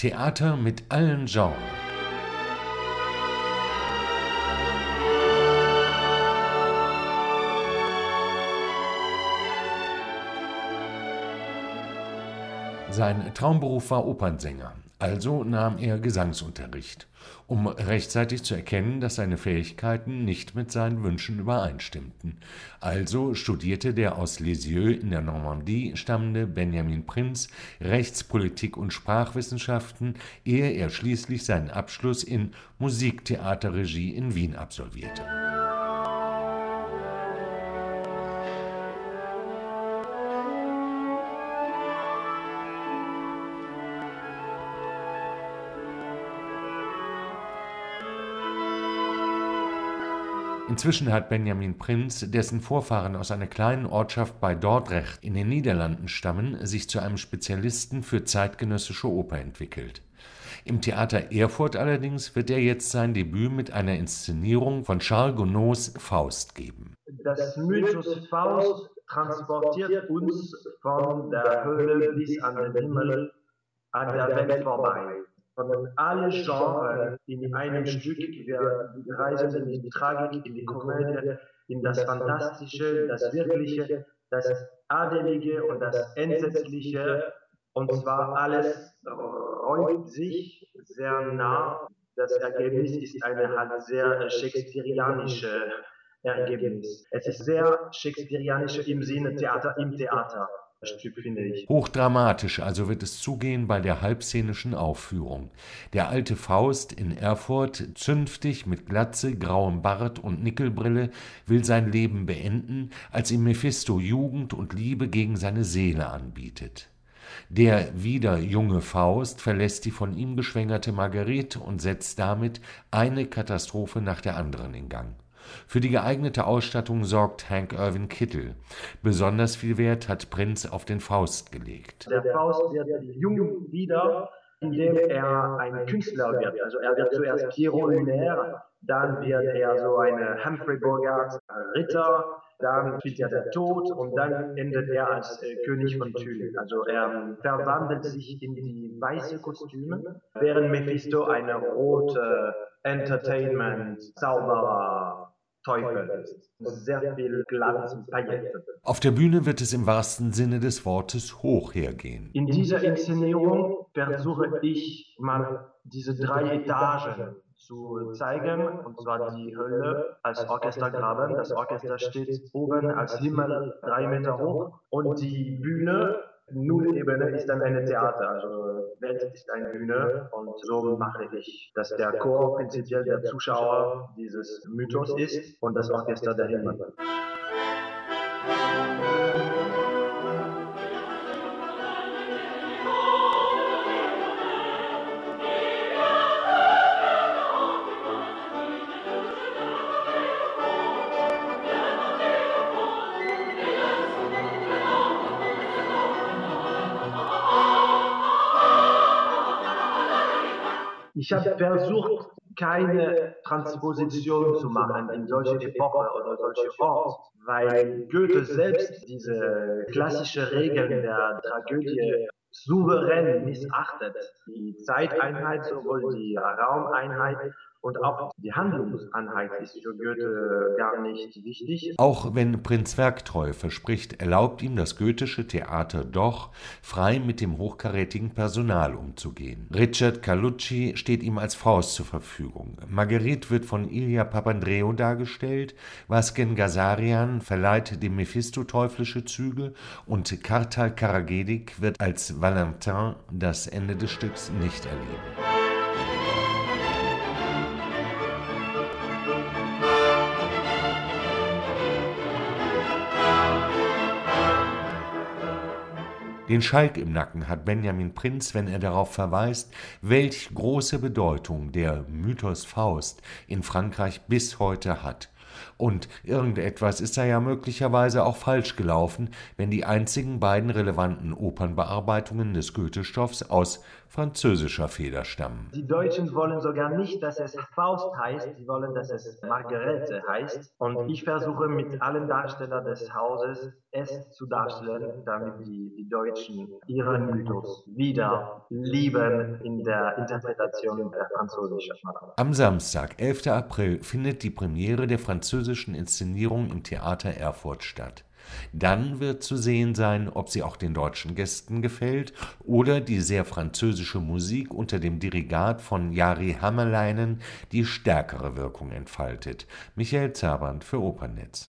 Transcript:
Theater mit allen Genres. Sein Traumberuf war Opernsänger, also nahm er Gesangsunterricht, um rechtzeitig zu erkennen, dass seine Fähigkeiten nicht mit seinen Wünschen übereinstimmten. Also studierte der aus Lisieux in der Normandie stammende Benjamin Prinz Rechts-, Politik- und Sprachwissenschaften, ehe er schließlich seinen Abschluss in Musiktheaterregie in Wien absolvierte. Inzwischen hat Benjamin Prinz, dessen Vorfahren aus einer kleinen Ortschaft bei Dordrecht in den Niederlanden stammen, sich zu einem Spezialisten für zeitgenössische Oper entwickelt. Im Theater Erfurt allerdings wird er jetzt sein Debüt mit einer Inszenierung von Charles Gounods Faust geben. Das Mythos Faust transportiert uns von der Hölle bis an den Himmel, an der Welt vorbei. Von allen Genres in einem Stück. Wir reisen in die Tragik, in die Komödie, in das Fantastische, das Wirkliche, das Adelige und das Entsetzliche. Und zwar alles räumt sich sehr nah. Das Ergebnis ist eine halt sehr shakespearianische Ergebnis. Es ist sehr shakespearianisch im Sinne Theater im Theater. Stück, finde ich. Hochdramatisch also wird es zugehen bei der halbszenischen Aufführung. Der alte Faust in Erfurt, zünftig mit Glatze, grauem Bart und Nickelbrille, will sein Leben beenden, als ihm Mephisto Jugend und Liebe gegen seine Seele anbietet. Der wieder junge Faust verlässt die von ihm geschwängerte Marguerite und setzt damit eine Katastrophe nach der anderen in Gang. Für die geeignete Ausstattung sorgt Hank Irving Kittel. Besonders viel Wert hat Prinz auf den Faust gelegt. Der Faust wird jung wieder, indem er ein Künstler wird. Also er wird zuerst Pierrot Lunaire, dann wird er so eine Humphrey Bogart Ritter, dann spielt er der Tod und dann endet er als König von Thülen. Also er verwandelt sich in die weiße Kostüme, während Mephisto eine rote Entertainment-Zauberer Teufel ist. Sehr viel Glanz und Pailletten. Auf der Bühne wird es im wahrsten Sinne des Wortes hoch hergehen. In dieser Inszenierung versuche ich mal diese 3 Etagen zu zeigen, und zwar die Hölle als Orchestergraben. Das Orchester steht oben als Himmel 3 Meter hoch und die Bühne, Nullebene, ist dann ein Theater, also Welt ist eine Bühne und so mache ich, dass der Chor prinzipiell der Zuschauer dieses Mythos ist und das Orchester der Himmel. Ich habe versucht, keine Transposition zu machen in solche Epoche oder solche Ort, weil Goethe selbst diese klassische Regeln der Tragödie souverän missachtet. Die Zeiteinheit, sowohl die Raumeinheit und auch die Handlungseinheit ist für Goethe gar nicht wichtig. Auch wenn Prinz werktreu verspricht, erlaubt ihm das goethische Theater doch, frei mit dem hochkarätigen Personal umzugehen. Richard Carlucci steht ihm als Faust zur Verfügung. Marguerite wird von Ilya Papandreou dargestellt, Vasgen Gazarian verleiht dem Mephisto teuflische Züge und Kartal Karagedik wird als Valentin das Ende des Stücks nicht erleben. Den Schalk im Nacken hat Benjamin Prinz, wenn er darauf verweist, welch große Bedeutung der Mythos Faust in Frankreich bis heute hat. Und irgendetwas ist da ja möglicherweise auch falsch gelaufen, wenn die einzigen beiden relevanten Opernbearbeitungen des Goethe-Stoffs aus französischer Feder stammen. Die Deutschen wollen sogar nicht, dass es Faust heißt, sie wollen, dass es Margarete heißt. Und ich versuche mit allen Darstellern des Hauses es zu darstellen, damit die Deutschen ihren Mythos wieder lieben in der Interpretation der französischen Sprache. Am Samstag, 11. April, findet die Premiere der französischen Inszenierung im Theater Erfurt statt. Dann wird zu sehen sein, ob sie auch den deutschen Gästen gefällt oder die sehr französische Musik unter dem Dirigat von Jari Hammerleinen die stärkere Wirkung entfaltet. Michael Zerband für Opernnetz.